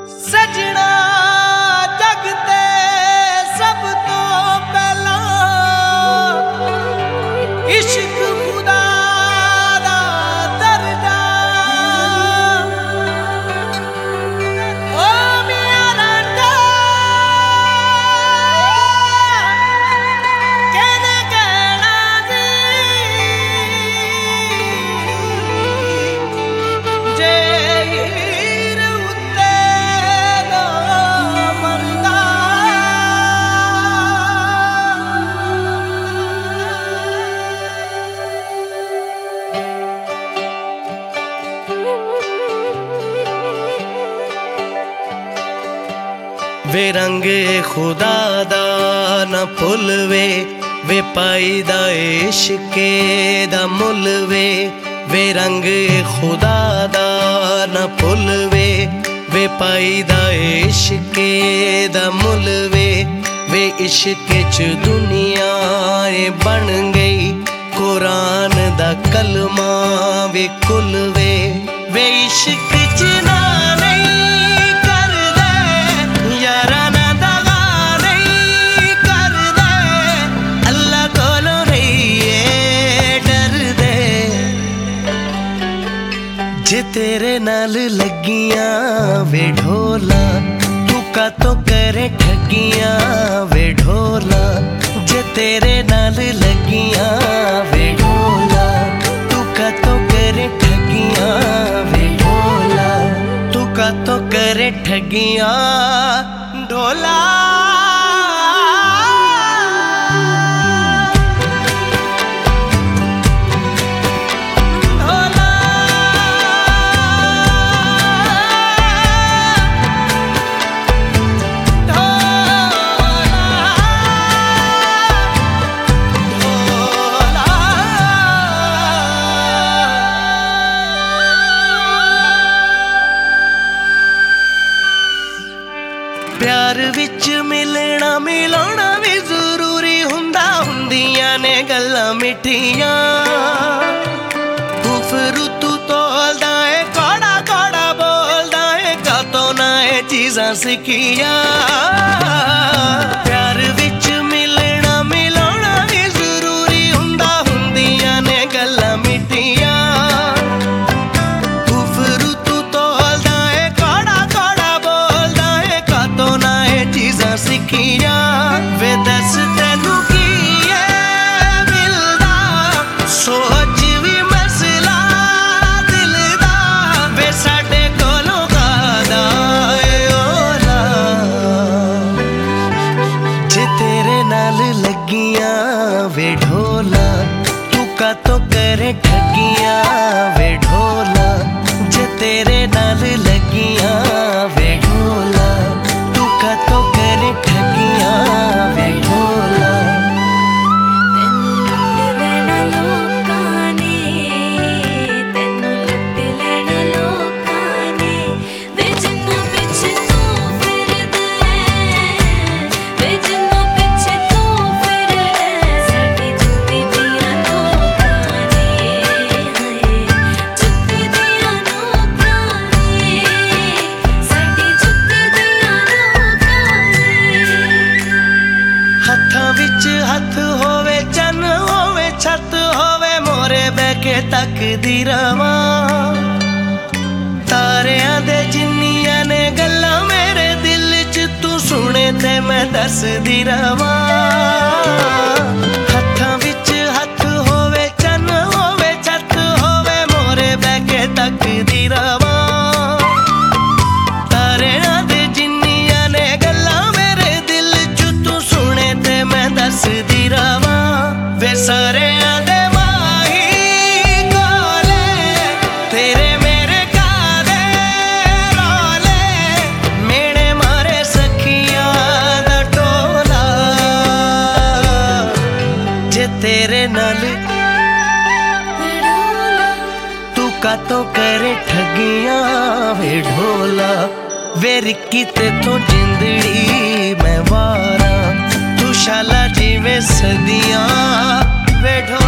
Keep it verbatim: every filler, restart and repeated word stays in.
सजना जगते सब तो पहला इश्क खुदा दा दर्जा। ओ मेरा कहने कहना दी जे वे रंग खुदा दा न भुल वे वे पाई दा इश्के दा मुल वे वे रंग खुदा दा न भुल वे वे पाई दा इश्के दा मुल वे वे इश्क च दुनिया बन गई कुरान दा कलमा वे कुल वे वे इश्क च ना जे तेरे नाल लगियां वे ढोला तू का तो करे ठगियां वे ढोला। जे तेरे नाल लगियां वे ढोला तू का तो करे ठगियां वे ढोला तू का तो करे ठगियां ढोला। प्यार विच मिलना मिलाना भी जरूरी हुंदा हुंदियां ने गल्लां मिठियां। कुफरू तू तोलदा है कौड़ा कौड़ा बोलदा है कातों ना है चीज़ां सिखियां। प्यार विच मिलना मिलाना भी जरूरी हुंदा हुंदियां ने गल्लां मिठियां। सिखिया वे दस तेनू की है मिलदा सोच भी मसला दिल दा वे साडे कोलों कादा ओला। जे तेरे नाल लगियां वे ढोला तू का तो करे ठगियां वे ढोला। जे तेरे नाल लगियां वे ढोला तू का तो करे ठगियां वे ढोला। हथ होवे चन होवे छत होवे मोरे बैके तकदी रवा। तारियां दे जिन्नियां ने गल्लां मेरे दिल च तू सुने ते मैं दसदी रवा। हत्थां विच हथ होवे चन होवे छत होवे मोरे बैके तकदी रवा। तारियां दे जिन्नियां ने गल्लां मेरे दिल च तू सुने ते मैं दसदी रवा। वे सारेयां दे माही कोले तेरे मेरे कादे रोले मेरे मारे सखियां दा टोला। जे तेरे नाल तू का तो करे ठगियां वे ढोला। वे रिक्की तेथों जिंदड़ी मैं वारा तू शाला जीवे सदियां वे ढोला।